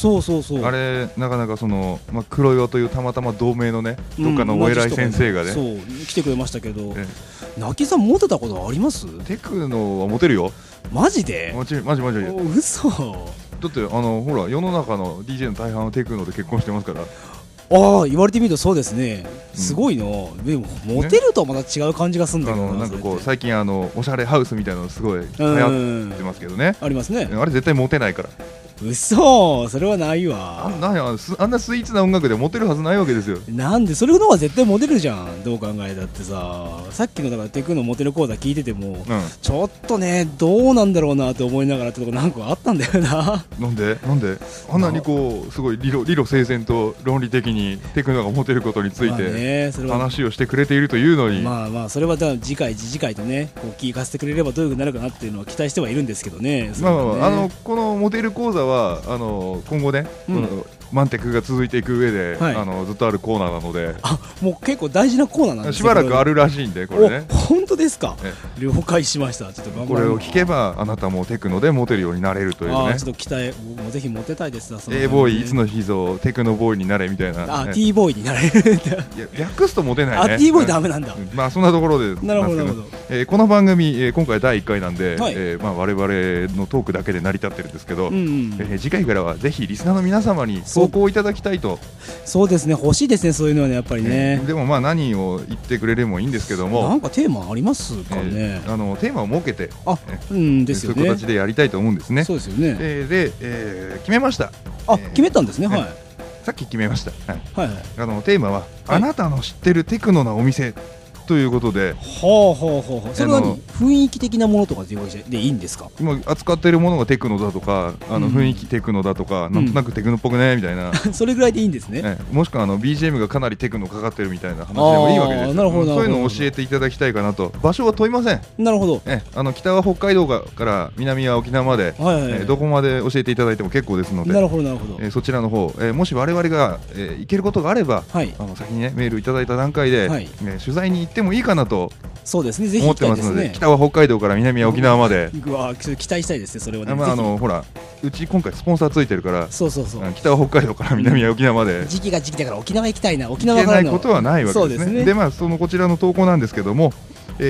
そうあれなかなかその、黒岩というたまたま同盟のねどっかのお偉い先生がね、 そう来てくれましたけど、泣きさんモテたことあります？ テクノはモテるよ。 マジで？ マジ嘘。 だってほら世の中の DJ の大半はテクノで結婚してますから。 ああ、言われてみるとそうですね。すごいな。でもモテるとはまた違う感じがするんだけどなんかこう最近おしゃれハウスみたいなのすごい流行ってますけどね。 ありますね。 あれ絶対モテないから。 嘘、それはないわ。 あんなスイーツな音楽でモテるはずないわけですよ。 なんでそれの方が絶対モテるじゃん。どう考えたってさ、さっきのだからテクノモテる講座聞いてても、ちょっとねどうなんだろうなって思いながらってとこなんかあったんだよな。 なんであんなにこうすごい理路整然と論理的にテクノがモテることについて話をしてくれているというのに、 それは次回とねこう聞かせてくれればどういうふうになるかなっていうのは期待してはいるんですけどね。 このモテる講座は今後ね、マンテクが続いていく上で、ずっとあるコーナーなので、 もう結構大事なコーナーなんですね。 しばらくあるらしいんで、これね。 本当ですか？了解しました。ちょっと頑張これを聞けばあなたもテクノでモテるようになれるというね。 ちょっと期待、もうぜひモテたいですな。 A ボーイいつの日ぞテクノボーイになれみたいな。 T ボーイになれる。 いや略すとモテないね。 T ボーイダメなんだ。 そんなところで。 なるほど。 この番組今回第1回なんで、我々のトークだけで成り立ってるんですけど、次回からはぜひリスナーの皆様に投稿いただきたいと。 そうですね、欲しいですね、そういうのはね、やっぱりね。 でも何を言ってくれればいいんですけども、 なんかテーマありますかね。 テーマを設けて、 ですよね。 そういう形でやりたいと思うんですね。 そうですよね。 で、決めました。 決めたんですね。はい。 さっき決めました。 はい。 テーマはあなたの知ってるテクノなお店ということで、 それは雰囲気的なものとかでいいんですか？ 今扱っているものがテクノだとか、雰囲気テクノだとか、なんとなくテクノっぽくねみたいな、 それぐらいでいいんですね。 もしくはBGM がかなりテクノかかってるみたいな話でもいいわけです。そういうのを教えていただきたいかなと。場所は問いません。 なるほど。 北は北海道から南は沖縄まで、どこまで教えていただいても結構ですので、 なるほど。 そちらの方、もし我々が行けることがあれば、先にねメールいただいた段階で取材に行ってもいいかなと。 そうですね、ぜひ行きたいですね。 思ってますので、北は北海道から南は沖縄まで。 期待したいですね、それはね。 ほら、うち今回スポンサーついてるから、 そう北は北海道から南は沖縄まで。 時期だから沖縄行きたいな。沖縄からの行けないことはないわけですね。で、こちらの投稿なんですけども、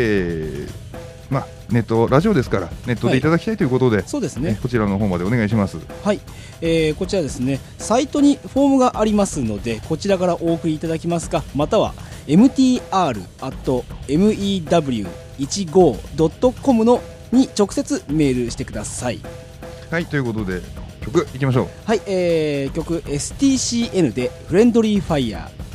ネットラジオですからネットでいただきたいということで、 そうですね。 こちらの方までお願いします。 はい、こちらですね、サイトにフォームがありますので、こちらからお送りいただきますか、または mtr@mew15.com のに直接メールしてください。 はい、ということで曲いきましょう。 はい、曲 STCN でフレンドリーファイヤー。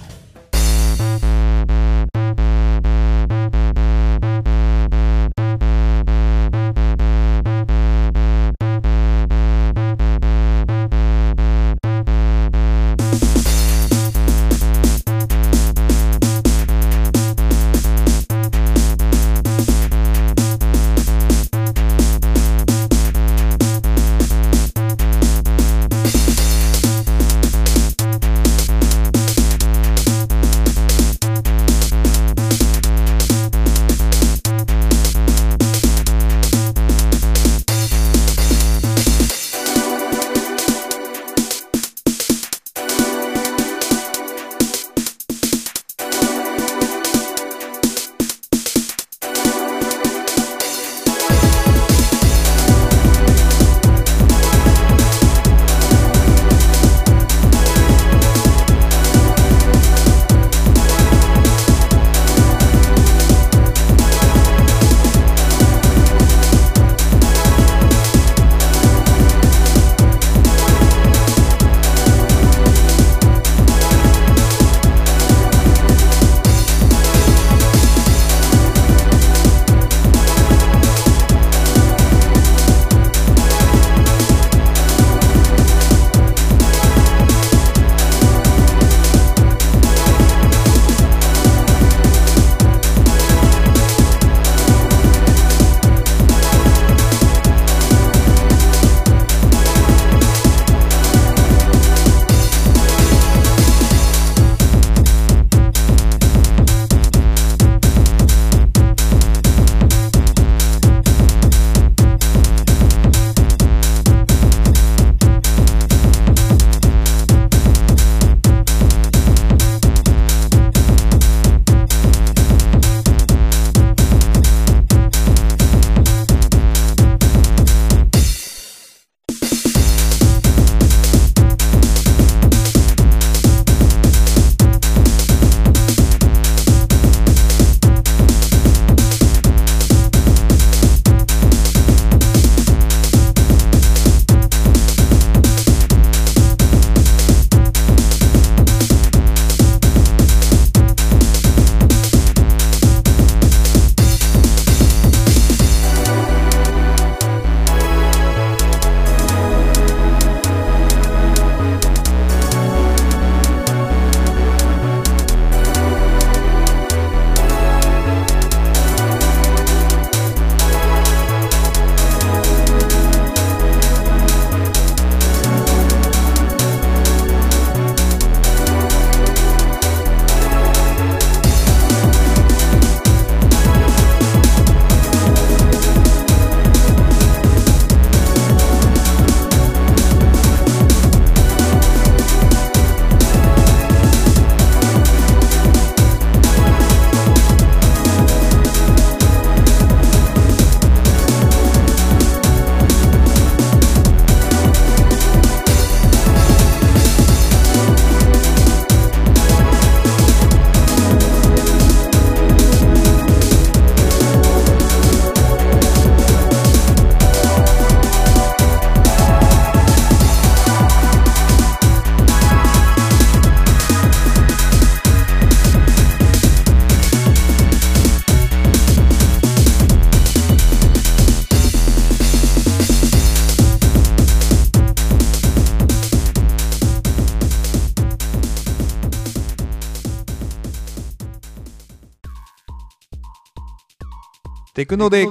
テクノで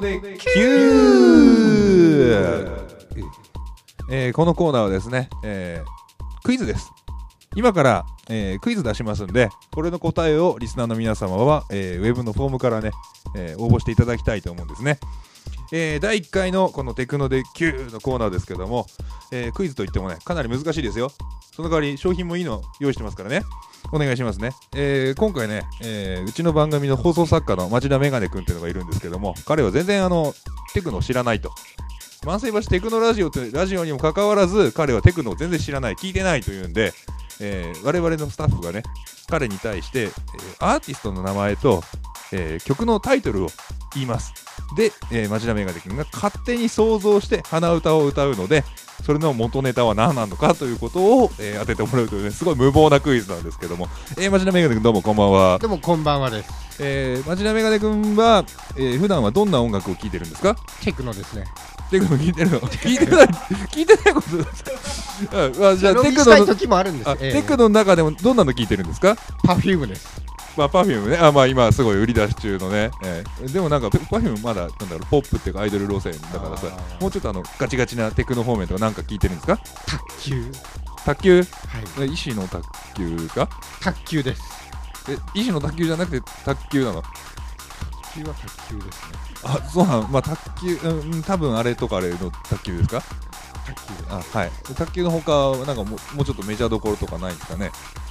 Q、このコーナーはですね、クイズです。今から、クイズ出しますんで、これの答えをリスナーの皆様は、ウェブのフォームからね、応募していただきたいと思うんですね。第1回のこのテクノで Q のコーナーですけども、クイズといってもね、かなり難しいですよ。その代わり商品もいいの用意してますからね、お願いしますね。今回ね、うちの番組の放送作家の町田メガネ君っていうのがいるんですけども、彼は全然テクノを知らないと。万世橋テクノラジオというラジオにもかかわらず、彼はテクノを全然知らない、聞いてないというんで、我々のスタッフがね、彼に対して、アーティストの名前と、曲のタイトルを言います。で、町田メガネ君が勝手に想像して鼻歌を歌うので、それの元ネタは何なのかということを、当ててもらうというね、すごい無謀なクイズなんですけども、町田メガネ君どうもこんばんは。 どうもこんばんはです。 町田メガネ君は、普段はどんな音楽を聴いてるんですか？ テクノですね。 テクノ聞いてるの？聞いてないことですか？じゃあテクノの時もあるんです。 テクノの中でもどんなの聞いてるんですか？ パフュームです。 パフュームね。今すごい売り出し中のね。でもなんかパフュームまだなんだろう、ポップっていうかアイドル路線だからさ、もうちょっとガチガチなテクノ方面とかなんか聞いてるんですか？卓球。はい。医師の卓球か？ 卓球です。 医師の卓球じゃなくて卓球なの？ 卓球は卓球ですね。 そうなの。卓球、多分あれとかあれの卓球ですか？ 卓球です。 はい。卓球の他はなんかもうちょっとメジャーどころとかないんですかね？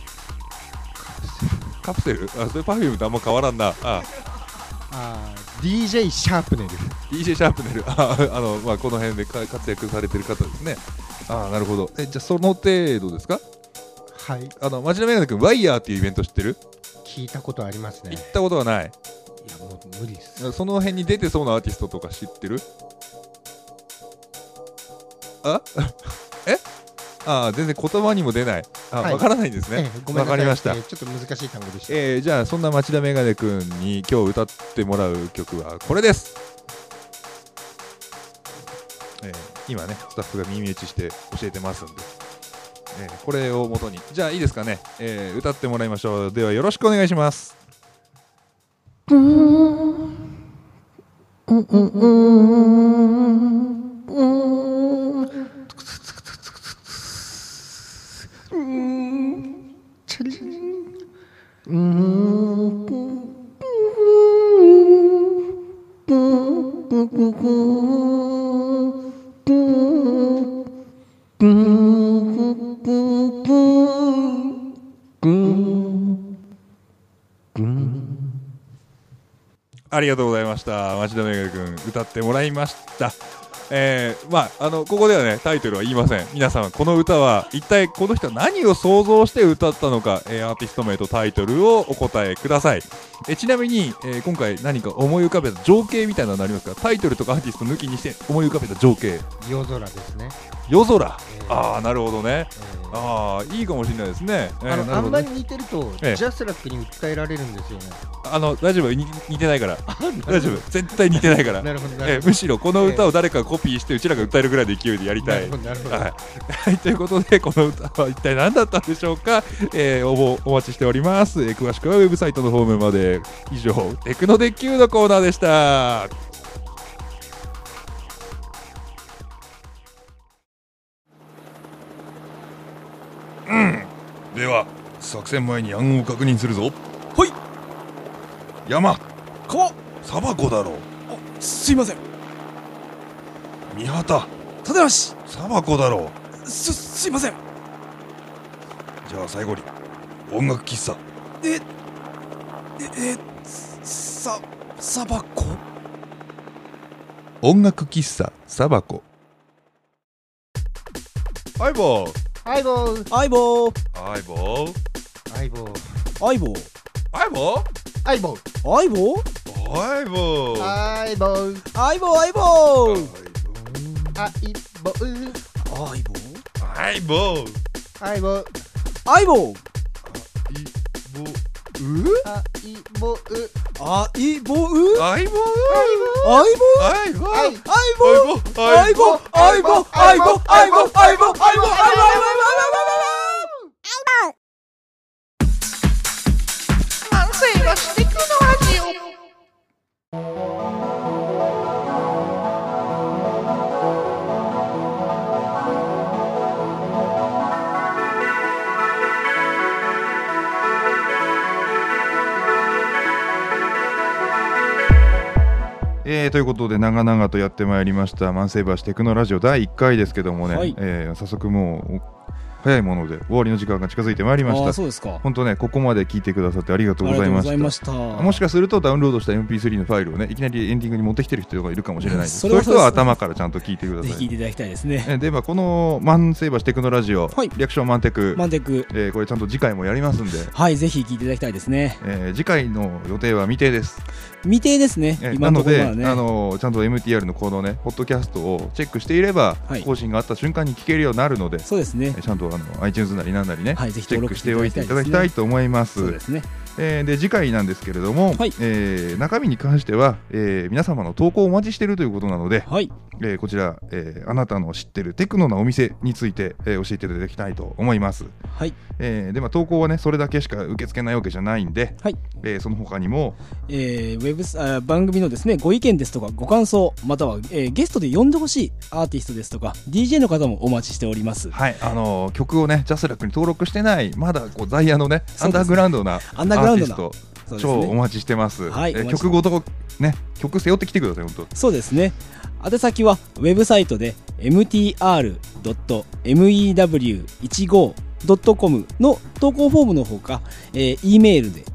カプセル？それパフュームとあんま変わらんな。 DJ シャープネル。 DJ シャープネル。この辺で活躍されてる方ですね。なるほど。じゃあその程度ですか？ はい。 町田メガネ君、ワイヤーっていうイベント知ってる？ 聞いたことありますね。 行ったことはない。 いや、もう無理です。 その辺に出てそうなアーティストとか知ってる？全然言葉にも出ない。わからないんですね。わかりました。 ちょっと難しい単語でした。 じゃあそんな町田メガネ君に今日歌ってもらう曲はこれです。今ねスタッフが耳打ちして教えてますんで、これを元にじゃあいいですかね、歌ってもらいましょう。ではよろしくお願いします。ありがとうございました。町田メガネ君歌ってもらいました。ここではねタイトルは言いません。皆さんこの歌は一体この人は何を想像して歌ったのか、アーティスト名とタイトルをお答えください。ちなみに、今回何か思い浮かべた情景みたいなのありますか？タイトルとかアーティスト抜きにして思い浮かべた情景。 夜空ですね。 夜空。なるほどね。いいかもしれないですね。 あんまり似てると、ジャスラックに訴えられるんですよね。 大丈夫、似てないから。大丈夫、絶対似てないから。 なるほど。 むしろこの歌を誰かがコピーしてうちらが歌えるぐらいの勢いでやりたい。 なるほど。 はい。ということでこの歌は一体何だったんでしょうか。応募お待ちしております。詳しくはウェブサイトの方面まで。以上、テクノデッキューのコーナーでした。では作戦前に暗号を確認するぞ。 はい。 山、 川、 サバコだろう。 すいません。 三畑、 立橋、 サバコだろう。 すいません。 じゃあ最後に音楽喫茶。サバコ。音楽喫茶サバコ。相棒。 相棒。 相棒。 相棒。 相棒。 相棒。 相棒。 相棒。 相棒。 相棒。 相棒。 相棒。 相棒。 相棒。相棒。 相棒。 慢性がしてくのラジオ。 ということで長々とやってまいりましたマンセーバーシテクノラジオ第1回ですけどもね、はい、早速もう早いもので終わりの時間が近づいてまいりました。 そうですか。 本当ね、ここまで聞いてくださってありがとうございました。もしかするとダウンロードした MP3 のファイルをね、いきなりエンディングに持ってきてる人がいるかもしれないです。そういう人は頭からちゃんと聞いてください。 ぜひ聞いていただきたいですね。 で、このマンセーバーシテクノラジオ、 はい、 略称マンテク、これちゃんと次回もやりますんで、 はい、ぜひ聞いていただきたいですね。 次回の予定は未定です。 未定ですね。 今のところはね、ちゃんと MTR のこのねポッドキャストをチェックしていれば、はい、更新があった瞬間に聞けるようになるので、 そうですね。 ちゃんとiTunes なりなんなりね、 はい、 チェックしておいていただきたいと思います。 そうですね。 で次回なんですけれども、はい、中身に関しては、皆様の投稿をお待ちしているということなので、 はい、 こちら、あなたの知ってるテクノなお店について、教えていただきたいと思います。 はい。 で投稿はねそれだけしか受け付けないわけじゃないんで、はい、その他にも、 番組のですねご意見ですとかご感想または、ゲストで呼んでほしいアーティストですとか DJ の方もお待ちしております。 はい、曲をねジャスラックに登録してないまだこう在野のねアンダーグラウンドなアーティスト超お待ちしてます。はい、曲ごとね曲背負ってきてください本当。そうですね。 宛先はウェブサイトで mtr.mew15.com の投稿フォームのほか、E メールで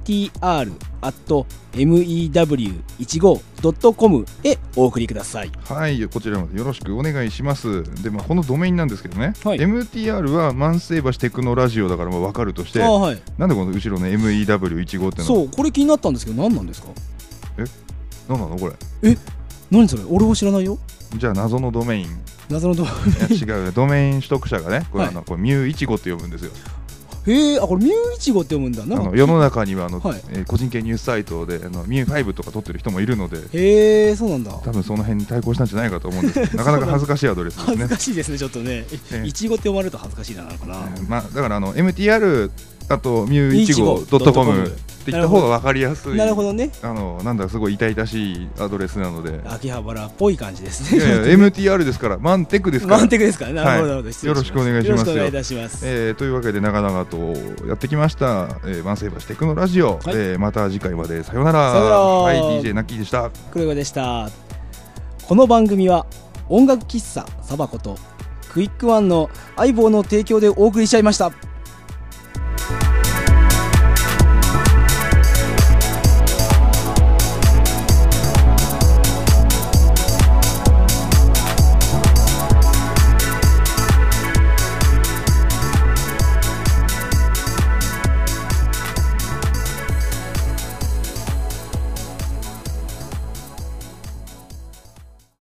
mtr@mew15.com へお送りください。 はい、こちらまでよろしくお願いします。で、このドメインなんですけどね、はい、MTR はマンセーバーシテクノラジオだから分かるとして、はい、なんでこの後ろの MEW15 ってのそうこれ気になったんですけど何なんですか？ 何なのこれ？ 何それ？俺も知らないよ。 じゃあ謎のドメイン。 謎のドメイン。 違う、ドメイン取得者がね、これ、はい、これミューイチゴって呼ぶんですよ。 これミューイチゴって読むんだな。 世の中にははい、個人系ニュースサイトでミュー5とか取ってる人もいるので、 そうなんだ。 多分その辺に対抗したんじゃないかと思うんですけどなかなか恥ずかしいアドレスですね。 恥ずかしいですねちょっとね。イチゴって読まれると恥ずかしいなのかな。 だからMTR あとミューイチゴ.comって言った方が分かりやすい。 なるほどね。 なんだすごい痛々しいアドレスなので。 秋葉原っぽい感じですね。 いやいやMTR ですからマンテクですから。 マンテクですから。なるほど、はい、 よろしくお願いします。よろしくお願いいたします。 というわけで長々とやってきました、マンセーバーシテクノラジオ、はい、また次回までさようなら。はい、DJ ナッキーでした。 黒岩でした。この番組は音楽喫茶サバコとクイックワンの相棒の提供でお送りしちゃいました。